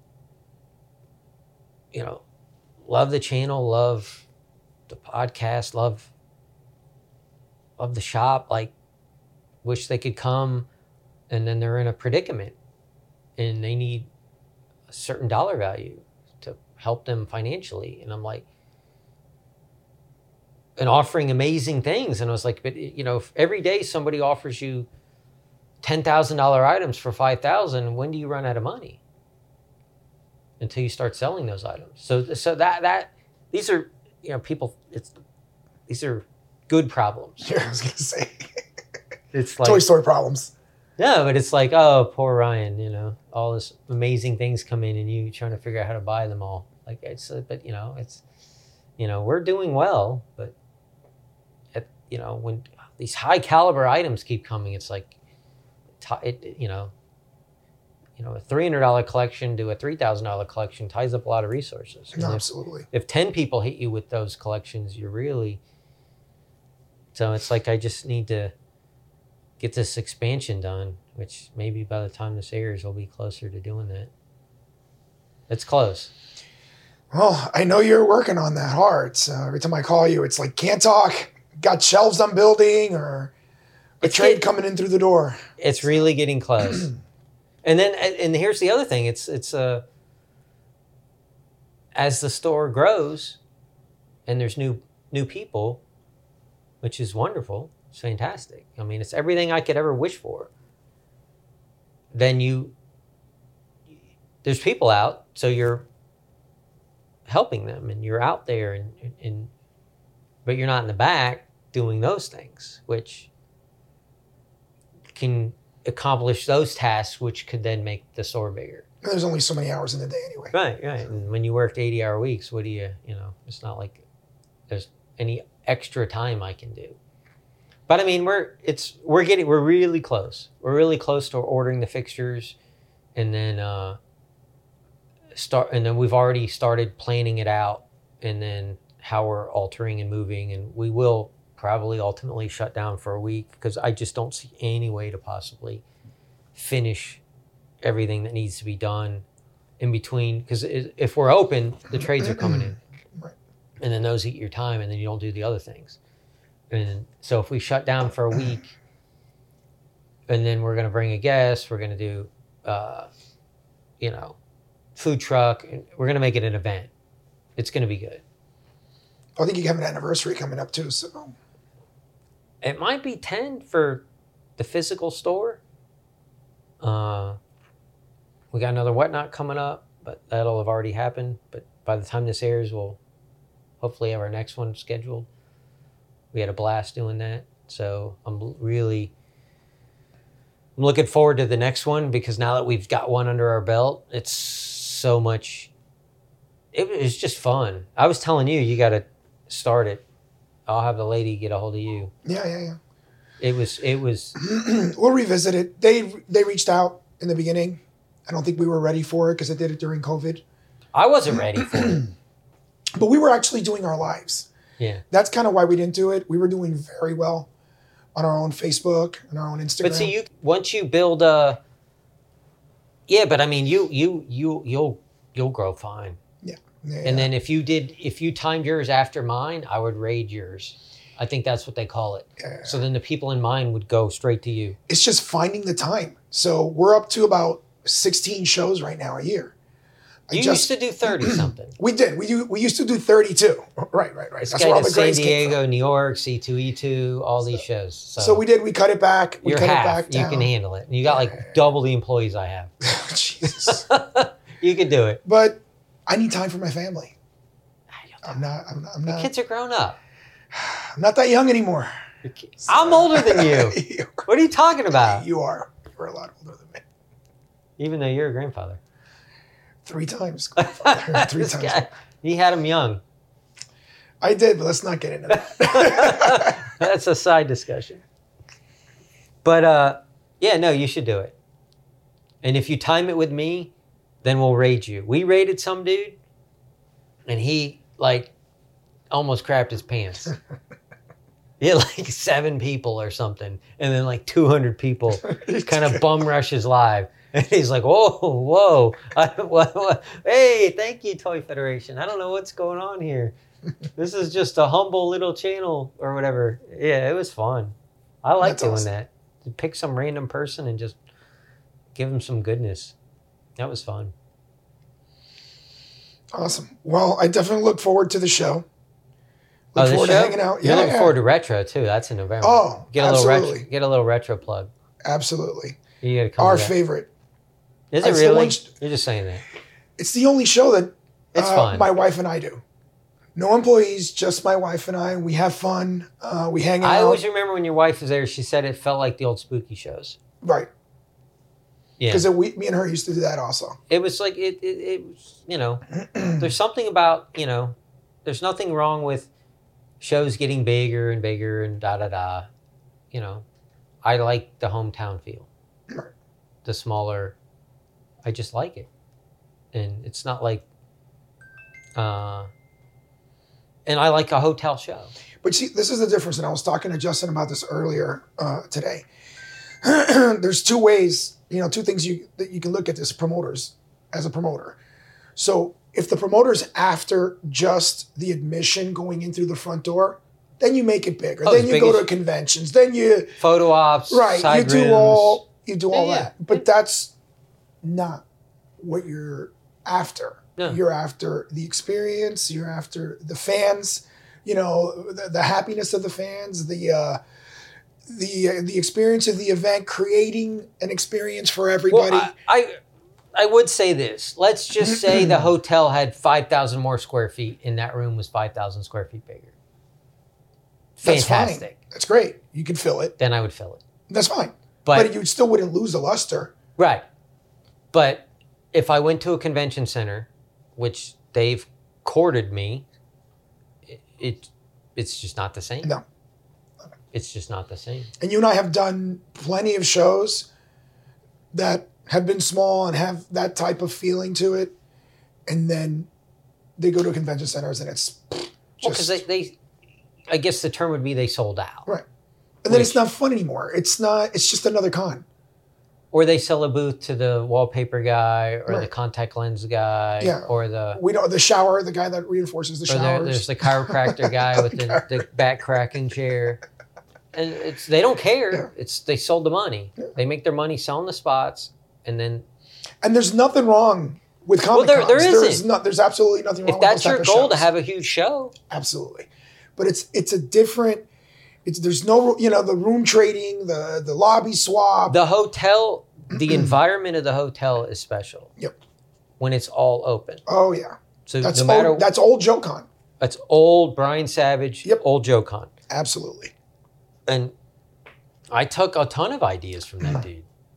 S1: you know, love the channel, love the podcast, love, love the shop, like wish they could come, and then they're in a predicament and they need a certain dollar value to help them financially. And I'm like, and offering amazing things. And I was like, but you know, if every day somebody offers you ten thousand dollars items for five thousand dollars, when do you run out of money? Until you start selling those items. So, so that, that, these are, you know, people, it's, these are good problems.
S2: Yeah, I was going to say.
S1: It's like,
S2: Toy Story problems.
S1: no, but it's like, oh, poor Ryan, you know, all this amazing things come in and you trying to figure out how to buy them all. Like it's, uh, but you know, it's, you know, we're doing well, but at, you know, when these high caliber items keep coming, it's like, it, you know, you know, a three hundred dollars collection to a three thousand dollars collection ties up a lot of resources.
S2: No,
S1: And if,
S2: absolutely.
S1: if ten people hit you with those collections, you're really, so it's like, I just need to get this expansion done, which maybe by the time this airs, we'll be closer to doing that. It's close.
S2: Well, I know you're working on that hard. So every time I call you, it's like, can't talk, got shelves I'm building, or a
S1: It's
S2: trade
S1: get-
S2: coming in through the door.
S1: It's really getting close. And then, and here's the other thing. It's, it's, uh, as the store grows and there's new, new people, which is wonderful. It's fantastic. I mean, it's everything I could ever wish for. Then you, there's people out, so you're helping them and you're out there and, and, but you're not in the back doing those things, which can accomplish those tasks, which could then make the store bigger.
S2: And there's only so many hours in the day anyway.
S1: Right, right. And when you worked eighty hour weeks, what do you, you know, it's not like there's any extra time I can do. But I mean, we're, it's, we're getting, we're really close. We're really close to ordering the fixtures, and then, uh, start, and then we've already started planning it out, and then how we're altering and moving. And we will probably ultimately shut down for a week because I just don't see any way to possibly finish everything that needs to be done in between. Because if we're open, the trades are coming in.
S2: Right.
S1: And then those eat your time, and then you don't do the other things. And so if we shut down for a week, and then we're going to bring a guest, we're going to do, uh, you know, food truck, and we're going to make it an event. It's going to be good.
S2: I think you have an anniversary coming up too. So
S1: It might be ten for the physical store. Uh, we got another Whatnot coming up, but that'll have already happened. But by the time this airs, we'll hopefully have our next one scheduled. We had a blast doing that. So I'm really, I'm looking forward to the next one because now that we've got one under our belt, it's so much. It was just fun. I was telling you, you got to start it. I'll have the lady get a hold of you.
S2: Yeah, yeah, yeah.
S1: It was. It was.
S2: We'll revisit it. They they reached out in the beginning. I don't think we were ready for it because I did it during COVID.
S1: I wasn't ready for it.
S2: But we were actually doing our lives.
S1: Yeah.
S2: That's kind of why we didn't do it. We were doing very well on our own Facebook and our own Instagram.
S1: But see, you once you build a. Yeah, but I mean, you you you you'll you'll grow fine.
S2: Yeah. yeah
S1: and then if you did, if you timed yours after mine, I would raid yours. I think that's what they call it.
S2: Yeah.
S1: So then the people in mine would go straight to you.
S2: It's just finding the time. So we're up to about sixteen shows right now a year. I
S1: You
S2: just,
S1: used to do thirty something.
S2: We did. We do, we used to do thirty-two. Right, right, right.
S1: This
S2: That's
S1: guy
S2: where all
S1: did
S2: the
S1: San
S2: grades came
S1: Diego,
S2: from.
S1: New York, C two E two, all these shows. So,
S2: So we did. We cut it back. We
S1: you're
S2: cut
S1: half.
S2: it back
S1: You
S2: down.
S1: can handle it. And you got like double the employees I have.
S2: Jesus.
S1: You can do it.
S2: But I need time for my family. I'm not. I'm not. I'm
S1: The
S2: not,
S1: kids are grown up.
S2: I'm not that young anymore.
S1: Your ki- I'm older than you.
S2: you,
S1: What are you talking about?
S2: you are. You're a lot older than me.
S1: Even though you're a grandfather.
S2: Three times. Three
S1: This
S2: times.
S1: guy, he had him young.
S2: I did, but let's not get into that.
S1: That's a side discussion. But uh, yeah, no, you should do it. And if you time it with me, then we'll raid you. We raided some dude, and he like almost crapped his pants. He had like seven people or something, and then like two hundred people kind of bum rushes live. And he's like, whoa, whoa. I, what, what? Hey, thank you, Toy Federation. I don't know what's going on here. This is just a humble little channel or whatever. Yeah, it was fun. I like
S2: That's
S1: doing
S2: awesome.
S1: that. To pick some random person and just give them some goodness. That was fun.
S2: Awesome. Well, I definitely look forward to the show. Look
S1: Oh, this
S2: forward
S1: show?
S2: to hanging out.
S1: You're
S2: Yeah,
S1: looking
S2: yeah.
S1: forward to retro too. That's in November.
S2: Oh,
S1: get a little
S2: absolutely.
S1: retro. Get a little retro plug.
S2: Absolutely.
S1: You gotta come.
S2: Our
S1: to that.
S2: favorite.
S1: Is it
S2: It's the
S1: really?
S2: one sh-
S1: You're just saying that.
S2: It's the only show that
S1: It's
S2: uh,
S1: fun.
S2: my wife and I do. No employees, just my wife and I. We have fun. Uh, we hang out.
S1: I always remember when your wife was there. She said it felt like the old spooky shows.
S2: right.
S1: Yeah,
S2: Because we, me and her used to do that also.
S1: it was like it. It, it was, you know, there's something about you know, there's nothing wrong with shows getting bigger and bigger and da da da. You know, I like the hometown feel.
S2: Right.
S1: The smaller, I just like it, and it's not like. Uh, and I like a hotel show.
S2: But see, this is the difference. And I was talking to Justin about this earlier uh, today. There's two ways, you know, two things you that you can look at this promoters as a promoter. So if the promoter's after just the admission going in through the front door, then you make it bigger.
S1: Oh,
S2: then
S1: as
S2: you
S1: big
S2: go
S1: as-
S2: to conventions. Then you
S1: Photo ops,
S2: right.
S1: side
S2: You do
S1: rooms.
S2: all you do all
S1: Yeah, yeah.
S2: that. But that's not what you're after.
S1: No.
S2: You're after the experience. You're after the fans. You know, the, the happiness of the fans. The uh, the uh, the experience of the event, creating an experience for everybody.
S1: Well, I, I I would say this. Let's just say the hotel had five thousand more square feet, and that room was five thousand square feet bigger.
S2: That's
S1: Fantastic.
S2: fine. That's great. You can fill it.
S1: Then I would fill it.
S2: That's fine.
S1: But,
S2: But, you still wouldn't lose the luster.
S1: right. But if I went to a convention center, which they've courted me, it, it it's just not the same.
S2: No.
S1: It's just not the same.
S2: And you and I have done plenty of shows that have been small and have that type of feeling to it. And then they go to convention centers and it's
S1: Well,
S2: just,
S1: because they, they, I guess the term would be they sold out.
S2: right. And then it's
S1: Which-
S2: not fun anymore. It's not, it's just another con.
S1: Or they sell a booth to the wallpaper guy, or the
S2: Right.
S1: contact lens guy,
S2: Yeah.
S1: or the
S2: We know the shower, the guy that reinforces the
S1: or there,
S2: showers.
S1: there's the chiropractor guy with the, the back cracking chair, and it's they don't care.
S2: Yeah.
S1: It's they sold the money.
S2: Yeah.
S1: They make their money selling the spots, and then
S2: And there's nothing wrong with
S1: Well,
S2: comic
S1: there-
S2: cons.
S1: there
S2: There is
S1: isn't.
S2: not. There's absolutely nothing wrong
S1: if
S2: with
S1: that's
S2: those
S1: your
S2: type of
S1: goal to
S2: shows.
S1: have a huge show,
S2: Absolutely, but it's it's a different. It's there's no you know the room trading, the the lobby swap.
S1: the hotel, the environment of the hotel is special.
S2: Yep.
S1: When it's all open,
S2: Oh yeah,
S1: so
S2: that's
S1: no matter
S2: old, that's old Joe Con.
S1: that's old Brian Savage,
S2: Yep.
S1: old Joe Con.
S2: Absolutely.
S1: And I took a ton of ideas from that dude.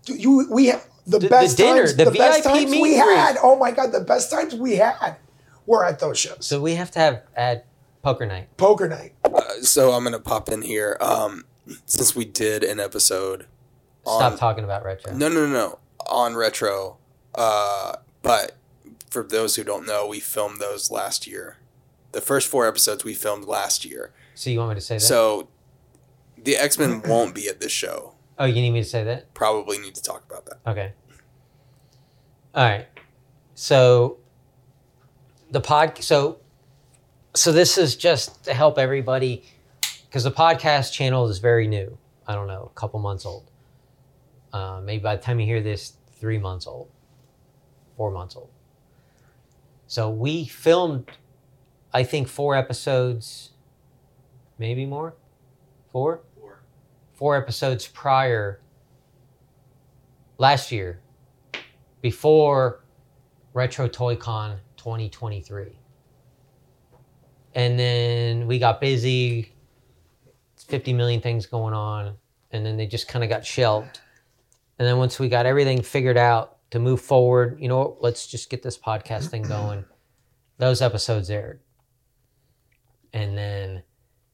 S2: Dude, you we have the,
S1: The- the
S2: best
S1: dinner,
S2: times.
S1: the
S2: The, best
S1: V I P
S2: times
S1: meet
S2: we
S1: and greet.
S2: had. Oh my god, the best times we had were at those shows.
S1: So we have to have at poker night.
S2: Poker night.
S4: Uh, so I'm gonna pop in here. Um, since we did an episode.
S1: Stop
S4: on,
S1: talking about retro.
S4: No, no, no, no. On retro. Uh, but for those who don't know, we filmed those last year. The first four episodes we filmed last year.
S1: So you want me to say that?
S4: So the X-Men won't be at this show.
S1: Oh, you need me to say that?
S4: Probably need to talk about that.
S1: Okay. All right. So the pod. So so this is just to help everybody because the podcast channel is very new. I don't know, a couple months old. Uh, maybe by the time you hear this, three months old, four months old. So we filmed, I think, four episodes, maybe more, four,
S3: Four.
S1: four episodes prior last year, before Retro Toy Con twenty twenty-three. And then we got busy, fifty million things going on, and then they just kind of got shelved. And then once we got everything figured out to move forward, you know what, let's just get this podcast thing going. Those episodes aired. And then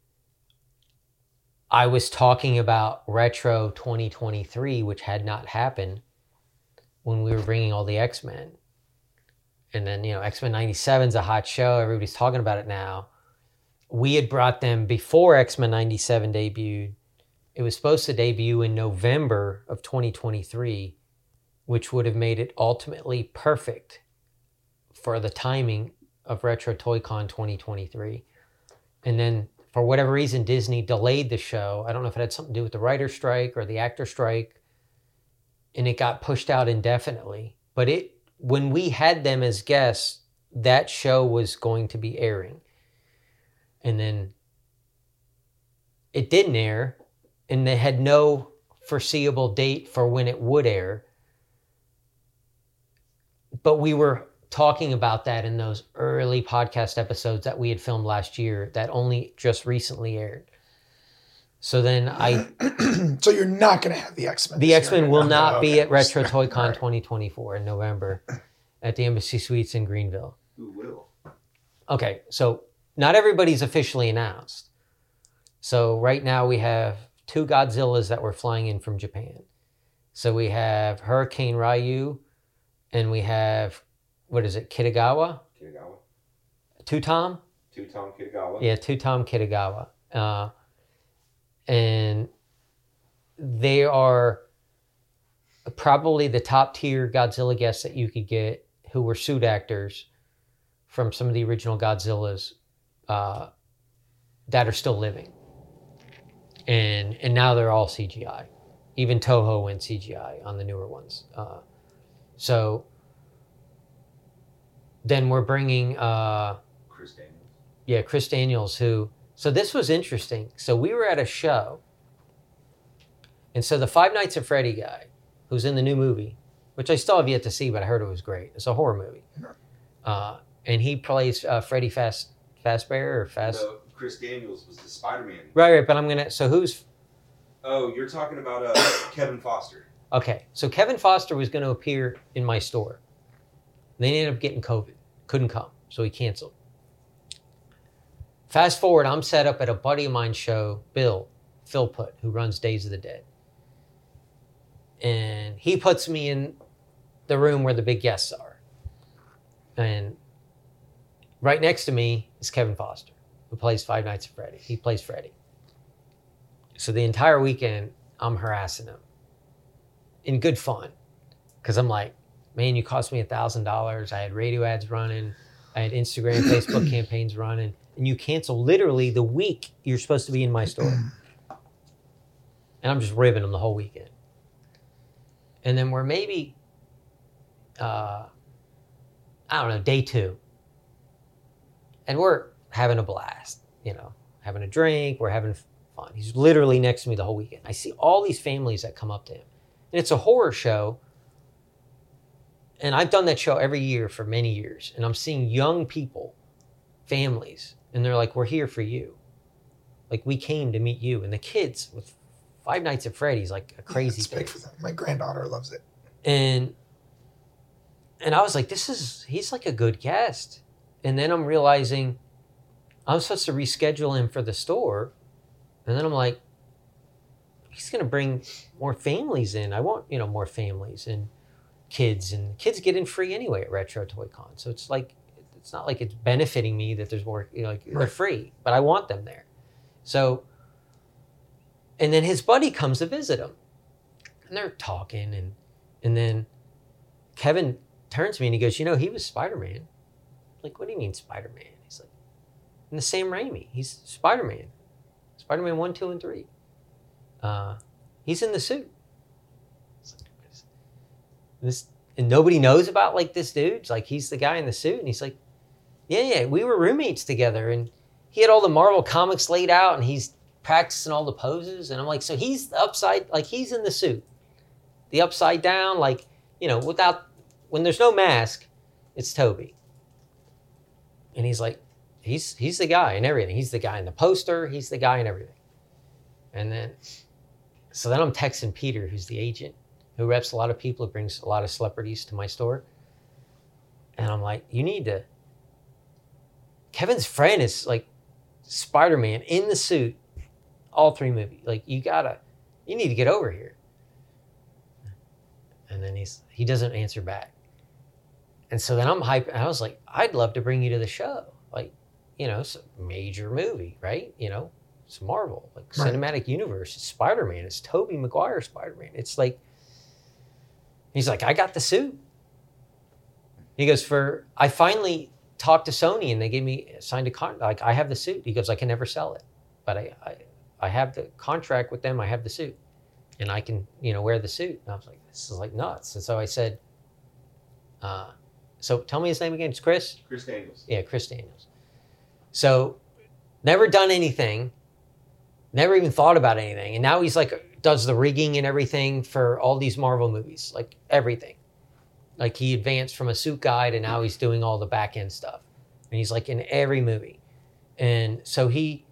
S1: I was talking about Retro twenty twenty-three, which had not happened when we were bringing all the X-Men. And then, you know, X-Men ninety-seven is a hot show. Everybody's talking about it now. We had brought them before X-Men ninety-seven debuted. It was supposed to debut in November of twenty twenty-three, which would have made it ultimately perfect for the timing of Retro Toy Con twenty twenty-three. And then, for whatever reason, Disney delayed the show. I don't know if it had something to do with the writer's strike or the actor strike, and it got pushed out indefinitely. But it, when we had them as guests, that show was going to be airing. And then it didn't air, and they had no foreseeable date for when it would air. But we were talking about that in those early podcast episodes that we had filmed last year that only just recently aired. So then I...
S2: So you're not going to have the X-Men.
S1: The
S2: this
S1: X-Men
S2: year.
S1: will
S2: Oh,
S1: not be
S2: okay.
S1: at Retro Toy Con
S2: Right.
S1: twenty twenty-four in November at the Embassy Suites in Greenville.
S3: Who will?
S1: Okay, so not everybody's officially announced. So right now we have two Godzillas that were flying in from Japan. So we have Hurricane Ryu, and we have, what is it, Kitagawa?
S5: Kitagawa.
S1: Two-Tom?
S5: Two-Tom Kitagawa.
S1: Yeah, Two-Tom Kitagawa. Uh, and they are probably the top tier Godzilla guests that you could get who were suit actors from some of the original Godzillas uh, that are still living. And and now they're all C G I. Even Toho went C G I on the newer ones. Uh, so then we're bringing... Uh,
S5: Chris Daniels.
S1: Yeah, Chris Daniels, who... So this was interesting. So we were at a show, and so the Five Nights at Freddy guy, who's in the new movie, which I still have yet to see, but I heard it was great. It's a horror movie. Uh, and he plays uh, Freddy Fast, Fazbear or Fast...
S5: No, Chris Daniels was the Spider-Man.
S1: Right, right, but I'm going to... So who's...
S5: Oh, you're talking about uh, Kevin Foster.
S1: Okay, so Kevin Foster was going to appear in my store. They ended up getting COVID. Couldn't come, so he canceled. Fast forward, I'm set up at a buddy of mine's show, Bill Philpott, who runs Days of the Dead. And he puts me in the room where the big guests are. And right next to me is Kevin Foster, who plays Five Nights at Freddy. He plays Freddy. So the entire weekend, I'm harassing him. In good fun. Because I'm like, man, you cost me one thousand dollars. I had radio ads running. I had Instagram, Facebook campaigns running. And you cancel literally the week you're supposed to be in my store. And I'm just ribbing them the whole weekend. And then we're maybe, uh, I don't know, day two. And we're having a blast, you know, having a drink. We're having fun. He's literally next to me the whole weekend. I see all these families that come up to him. And it's a horror show. And I've done that show every year for many years. And I'm seeing young people, families, and they're like, we're here for you. Like, we came to meet you. And the kids with Five Nights at Freddy's like a crazy
S2: It's
S1: thing.
S2: big for them. My granddaughter loves it.
S1: And and I was like, this is he's like a good guest. And then I'm realizing I'm supposed to reschedule him for the store. And then I'm like, he's gonna bring more families in. I want, you know, more families and kids, and kids get in free anyway at Retro Toy Con. So it's like it's not like it's benefiting me that there's more, you know, like they're
S2: Right.
S1: free, but I want them there. So and then his buddy comes to visit him. And they're talking and and then Kevin turns to me and he goes, you know, he was Spider-Man. Like, what do you mean Spider-Man? He's like, in the Sam Raimi. He's Spider-Man. Spider-Man one, two, and three. Uh, he's in the suit. It's like, this, and nobody knows about like this dude. It's like, he's the guy in the suit. And he's like, yeah, yeah, we were roommates together. And he had all the Marvel comics laid out and he's practicing all the poses. And I'm like, so he's the upside, like he's in the suit. The upside down, like, you know, without, when there's no mask, it's Toby. And he's like, he's he's the guy in everything. He's the guy in the poster. He's the guy in everything. And then, so then I'm texting Peter, who's the agent, who reps a lot of people, who brings a lot of celebrities to my store. And I'm like, you need to, Kevin's friend is like Spider-Man in the suit, all three movies. Like, you gotta, you need to get over here. And then he's he doesn't answer back. And so then I'm hyped. I was like, I'd love to bring you to the show. Like, you know, it's a major movie, right? You know, it's Marvel, like
S2: Right.
S1: cinematic universe. It's Spider-Man. It's Tobey Maguire Spider-Man. It's like, he's like, I got the suit. He goes, for, I finally talked to Sony and they gave me, signed a contract. Like, I have the suit. He goes, I can never sell it. But I, I, I have the contract with them. I have the suit. And I can, you know, wear the suit. And I was like, this is like nuts. And so I said, uh, so tell me his name again. It's Chris?
S5: Chris Daniels.
S1: Yeah, Chris Daniels. So never done anything, never even thought about anything. And now he's like, does the rigging and everything for all these Marvel movies, like everything. Like he advanced from a suit guy to now he's doing all the back end stuff. And he's like in every movie. And so he,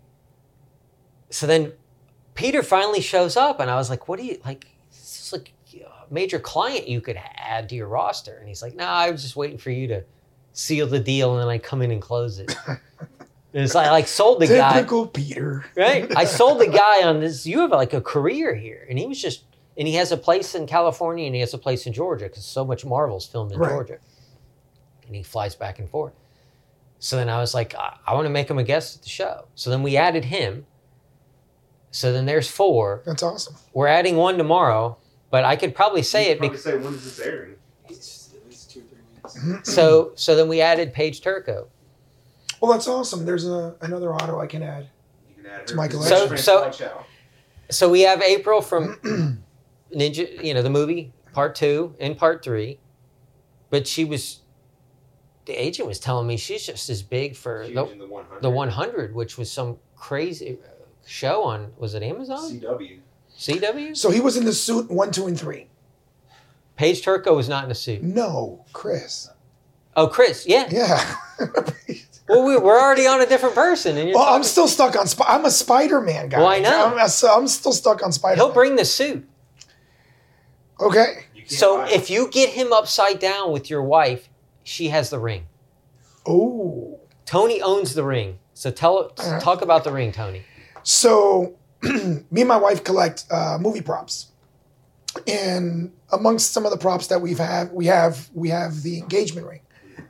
S1: so then Peter finally shows up and I was like, what do you, like, this is like a major client you could add to your roster. And he's like, no, nah, I was just waiting for you to seal the deal and then I come in and close it. And it's like, I like sold the guy.
S2: Typical Peter.
S1: Right? I sold the guy on this, you have like a career here. And he was just, and he has a place in California and he has a place in Georgia because so much Marvel's filmed in
S2: Right.
S1: Georgia. And he flies back and forth. So then I was like, I, I want to make him a guest at the show. So then we added him. So then there's four.
S2: That's awesome.
S1: We're adding one tomorrow, but I could probably say
S5: You
S1: it
S5: could probably
S1: because
S5: say, when is this airing?
S3: It's at least two or three weeks.
S1: so so then we added Paige Turco.
S2: Well, that's awesome. There's a, another auto I can add.
S5: You can add
S2: To
S5: her.
S2: my
S5: This is
S2: collection.
S5: French
S1: So-
S5: Watch Out.
S1: So we have April from Ninja, you know, the movie, part two and part three. But she was, the agent was telling me she's just as big for
S5: She
S1: the,
S5: was in the one hundred.
S1: the one hundred, which was some crazy show on, was it Amazon?
S5: C W.
S1: C W?
S2: So he was in the suit one, two, and three.
S1: Paige Turco was not in a suit.
S2: No, Chris.
S1: Oh, Chris, yeah.
S2: Yeah.
S1: Well, we, we're already on a different person. And you're
S2: well, I'm
S1: talking-
S2: still stuck on. Sp- I'm a Spider-Man guy.
S1: Well, I know.
S2: I'm, a- I'm still stuck on Spider-Man.
S1: He'll bring the suit.
S2: Okay.
S5: You can't
S1: So
S5: buy
S1: if you get him upside down with your wife, she has the ring.
S2: Oh.
S1: Tony owns the ring. So tell
S2: right.
S1: talk about the ring, Tony.
S2: So, me and my wife collect uh, movie props, and amongst some of the props that we've had, we have we have the engagement ring.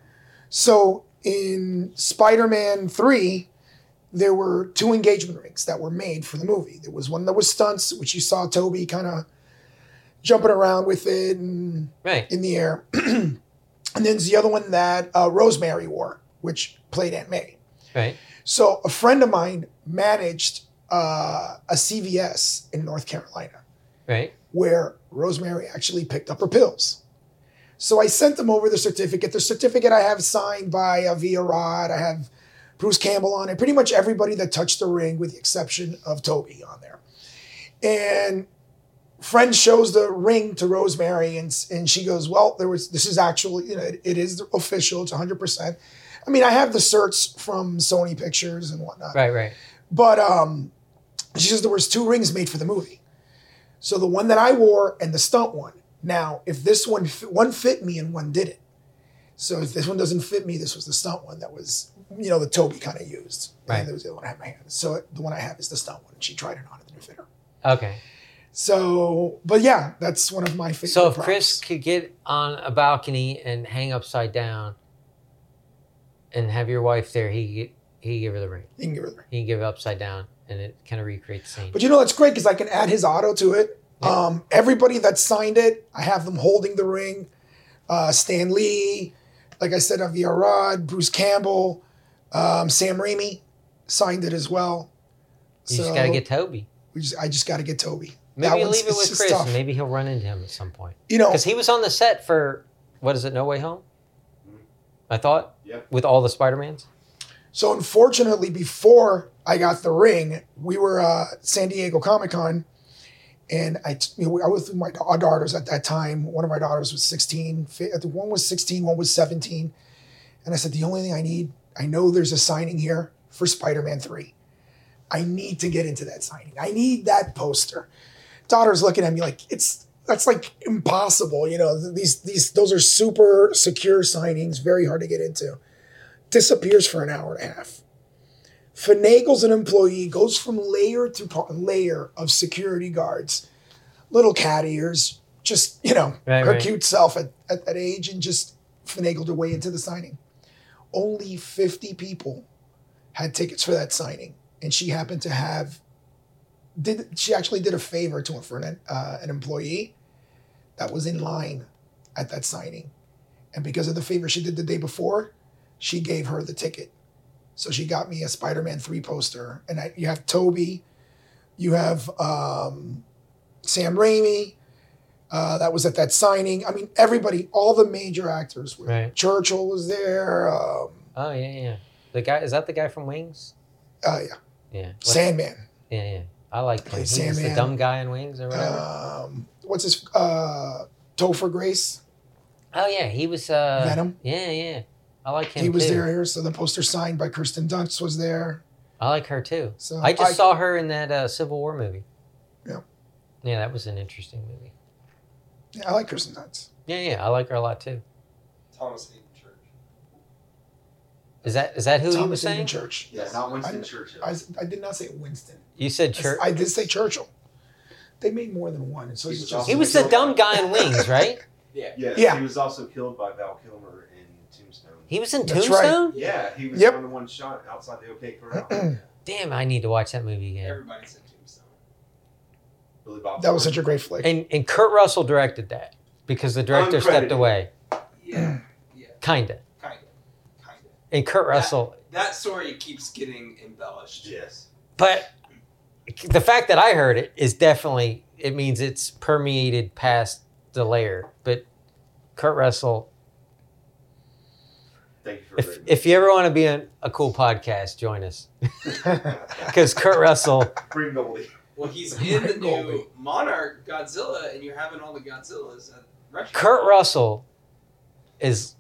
S2: So in Spider-Man three, there were two engagement rings that were made for the movie. There was one that was stunts, which you saw Toby kind of jumping around with it and
S1: Right.
S2: in the air, and then there's the other one that uh, Rosemary wore, which played Aunt May.
S1: Right.
S2: So a friend of mine managed uh, a C V S in North Carolina
S1: Right.
S2: where Rosemary actually picked up her pills. So I sent them over the certificate. The certificate I have signed by uh, Via Rod. I have Bruce Campbell on it. Pretty much everybody that touched the ring with the exception of Toby on there. And friend shows the ring to Rosemary and, and she goes, well, there was, this is actually, you know, it, it is official. It's one hundred percent. I mean, I have the certs from Sony Pictures and whatnot.
S1: Right. Right.
S2: But um, she says there was two rings made for the movie. So the one that I wore and the stunt one. Now, if this one one fit me and one didn't. So if this one doesn't fit me, this was the stunt one that was, you know, the Toby kind of used.
S1: Right.
S2: And there was the other one I had in my hand. So the one I have is the stunt one, and she tried it on, and it didn't fit her.
S1: Okay.
S2: So, but yeah, that's one of my favorite.
S1: So if
S2: props.
S1: Chris could get on a balcony and hang upside down, and have your wife there, he get, he give her the ring.
S2: you can give her the ring.
S1: He can give it upside down, and it kind of recreates the scene.
S2: But you know, that's great because I can add his auto to it.
S1: Yeah.
S2: Um, everybody that signed it, I have them holding the ring. Uh, Stan Lee, like I said, Javier Rod, Bruce Campbell, um, Sam Raimi signed it as well.
S1: You just got to get Toby.
S2: We just, I just got to get Toby.
S1: Maybe
S2: That
S1: you
S2: one's-
S1: leave it
S2: it's
S1: with
S2: just
S1: Chris,
S2: tough.
S1: and maybe he'll run into him at some point.
S2: You know,
S1: Because he was on the set for, what is it, No Way Home? I thought?
S5: Yep.
S1: With all the Spider-Mans?
S2: so unfortunately, before I got the ring, we were uh, San Diego Comic Con, and I, you know, I was with my da- daughters at that time. One of my daughters was sixteen. Fi- One was sixteen. One was seventeen. And I said, the only thing I need, I know there's a signing here for Spider-Man three. I need to get into that signing. I need that poster. Daughter's looking at me like it's that's like impossible. You know, these these those are super secure signings, very hard to get into. Disappears for an hour and a half. Finagles an employee, goes from layer to pa- layer of security guards, little cat ears, just, you know,
S1: Right,
S2: her
S1: right.
S2: cute self at, at that age, and just finagled her way into the signing. Only fifty people had tickets for that signing, and she happened to have, did she actually did a favor to for an, uh, an employee that was in line at that signing. And because of the favor she did the day before, she gave her the ticket. So she got me a Spider-Man three poster. And I, you have Toby, you have um, Sam Raimi, uh, that was at that signing. I mean, everybody, all the major actors were.
S1: Right.
S2: Churchill was there. Um,
S1: Oh, yeah, yeah. The guy, is that the guy from Wings?
S2: uh, yeah,
S1: Yeah. What-
S2: Sandman.
S1: Yeah, yeah. I like him.
S2: Played
S1: He was the
S2: Sandman.
S1: dumb guy in Wings or whatever.
S2: Um, what's his, uh, Topher Grace,
S1: oh, yeah. He was... Uh,
S2: Venom.
S1: Yeah, yeah. I like him,
S2: He was
S1: too.
S2: there here. So the poster signed by Kirsten Dunst was there.
S1: I like her, too.
S2: So
S1: I just saw her in that uh, Civil War movie.
S2: Yeah.
S1: Yeah, that was an interesting movie.
S2: Yeah, I like Kirsten Dunst.
S1: Yeah, yeah. I like her a lot, too.
S3: Thomas Hayden Church.
S1: Is that is that who he
S2: Thomas
S1: was
S2: Hayden
S1: saying?
S2: Church.
S5: Yeah, not Winston
S2: I-
S5: Churchill.
S2: I, I did not say Winston.
S1: You said
S2: I,
S1: Church.
S2: I did say Churchill. They made more than one. So
S5: He
S2: he's
S5: was
S2: just,
S5: also-
S1: He was the dumb guy in Wings, right?
S3: Yeah.
S5: yeah,
S2: Yeah.
S5: he was also killed by Val Kilmer in Tombstone.
S1: He was in
S2: That's right.
S1: Tombstone?
S5: Yeah, he was
S2: Yep.
S5: one of the ones shot outside the OK Corral.
S1: Damn, I need to watch that movie again.
S3: Everybody said Tombstone.
S5: Billy Bob
S2: that was
S5: Thornton.
S2: such a great flick.
S1: And and Kurt Russell directed that because the director stepped
S5: Uncredited.
S1: away.
S3: Yeah. Yeah.
S1: Kinda.
S3: Kind of. Kind of.
S1: And Kurt Russell.
S3: That story keeps getting embellished.
S5: Yes.
S1: But the fact that I heard it is definitely, it means it's permeated past the layer. But Kurt Russell,
S5: Thank you for
S1: if,
S5: rating
S1: if you ever want to be on a cool podcast, join us. Because Kurt Russell,
S5: Bring Goldie.
S3: Well, he's in the
S2: Right, Goldie.
S3: new Monarch Godzilla, and you're having all the Godzillas at Retro.
S1: Kurt Russell is,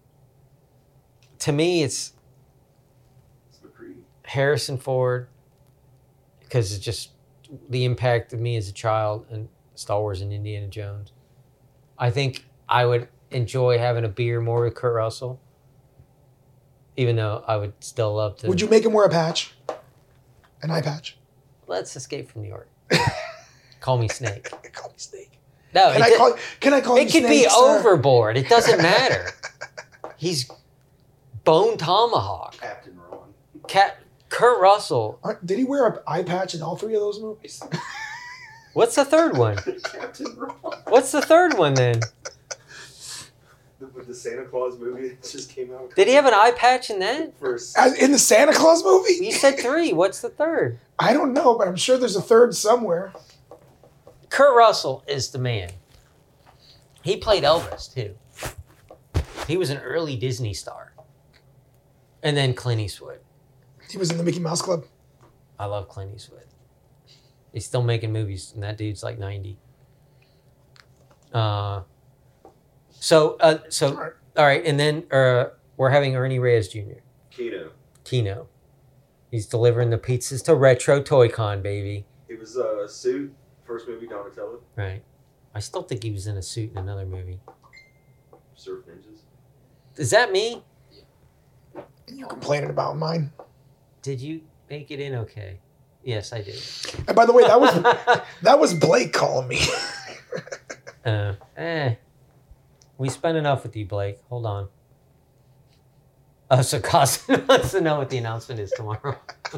S1: to me, it's
S5: It's McCready.
S1: Harrison Ford, because it's just the impact of me as a child and Star Wars and Indiana Jones. I think I would enjoy having a beer more with Kurt Russell, even though I would still love to.
S2: Would you make him wear a patch? An eye patch?
S1: Let's escape from New York. Call me Snake.
S2: Call me Snake.
S1: No,
S2: Can
S1: it,
S2: I
S1: di-
S2: call, can I call you
S1: it could
S2: Snake,
S1: be
S2: sir?
S1: overboard. It doesn't matter. He's Bone Tomahawk.
S5: Captain Ron.
S1: Cat Kurt Russell.
S2: Uh, Did he wear an eye patch in all three of those movies?
S1: What's the third one?
S5: Captain Ron.
S1: What's the third one then?
S5: With the Santa Claus movie that just came out.
S1: Did he have an eye patch in that?
S5: First.
S2: As in the Santa Claus movie?
S1: You said three. What's the third?
S2: I don't know, but I'm sure there's a third somewhere.
S1: Kurt Russell is the man. He played Elvis too. He was an early Disney star. And then Clint Eastwood.
S2: He was in the Mickey Mouse Club.
S1: I love Clint Eastwood. He's still making movies, and that dude's like ninety. Uh, so, uh, so
S2: All right.
S1: all right, and then uh, we're having Ernie Reyes Junior
S5: Kato.
S1: Kino. He's delivering the pizzas to Retro Toy Con, baby.
S5: He was a suit first movie, Donatello,
S1: Right. I still think he was in a suit in another movie.
S5: Surf Ninjas.
S1: Is that me?
S2: And you're complaining about mine.
S1: Did you make it in okay? Yes, I did.
S2: And by the way, that was that was Blake calling me.
S1: uh, eh. We spent enough with you, Blake. Hold on. Oh, so Costin wants to know what the announcement is tomorrow.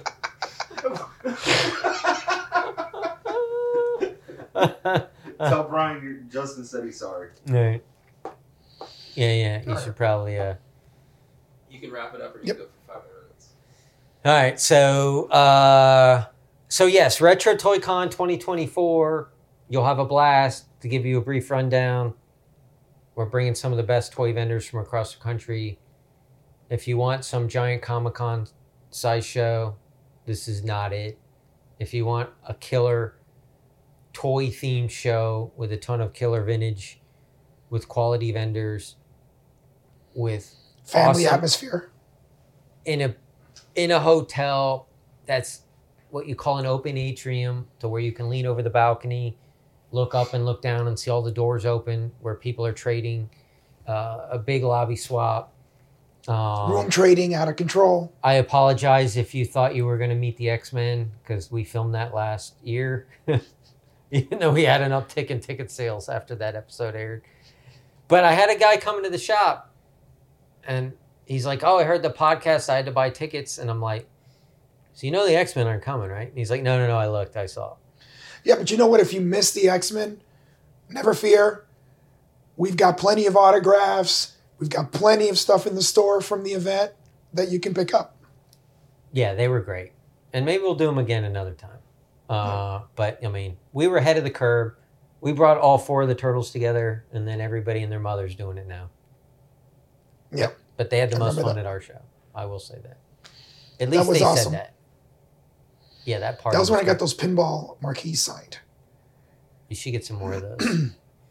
S5: Tell Brian you, Justin said he's sorry.
S1: Right. Yeah, yeah. You should probably. Uh...
S3: You can wrap it up or you
S2: Yep.
S3: can go for five more minutes.
S1: All right. So, uh, so yes, Retro Toy Con twenty twenty-four. You'll have a blast. To give you a brief rundown, we're bringing some of the best toy vendors from across the country. If you want some giant Comic-Con size show, this is not it. If you want a killer toy themed show with a ton of killer vintage, with quality vendors, with
S2: Family
S1: awesome-
S2: atmosphere.
S1: in a in a hotel that's what you call an open atrium, to where you can lean over the balcony, look up and look down and see all the doors open where people are trading, uh, a big lobby swap. Um,
S2: Room trading out of control.
S1: I apologize if you thought you were going to meet the X-Men, because we filmed that last year, even though we had an uptick in ticket sales after that episode aired. But I had a guy come into the shop, and he's like, oh, I heard the podcast. I had to buy tickets. And I'm like, so you know the X-Men aren't coming, right? And he's like, no, no, no, I looked. I saw.
S2: Yeah, but you know what? If you missed the X-Men, never fear. We've got plenty of autographs. We've got plenty of stuff in the store from the event that you can pick up.
S1: Yeah, they were great. And maybe we'll do them again another time. Uh, but, I mean, we were ahead of the curve. We brought all four of the Turtles together, and then everybody and their mother's doing it now.
S2: Yep.
S1: But they had the
S2: I
S1: most
S2: remember
S1: fun
S2: that.
S1: at our show. I will say that. At least
S2: was
S1: they
S2: awesome.
S1: said that. Yeah, that part.
S2: That was when I got those pinball marquees signed.
S1: You should get some more of those.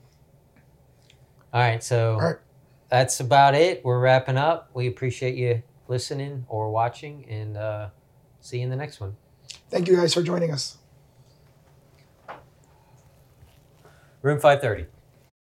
S1: All right, so
S2: All right.
S1: that's about it. We're wrapping up. We appreciate you listening or watching, and uh, see you in the next one.
S2: Thank you guys for joining us.
S1: Room five thirty.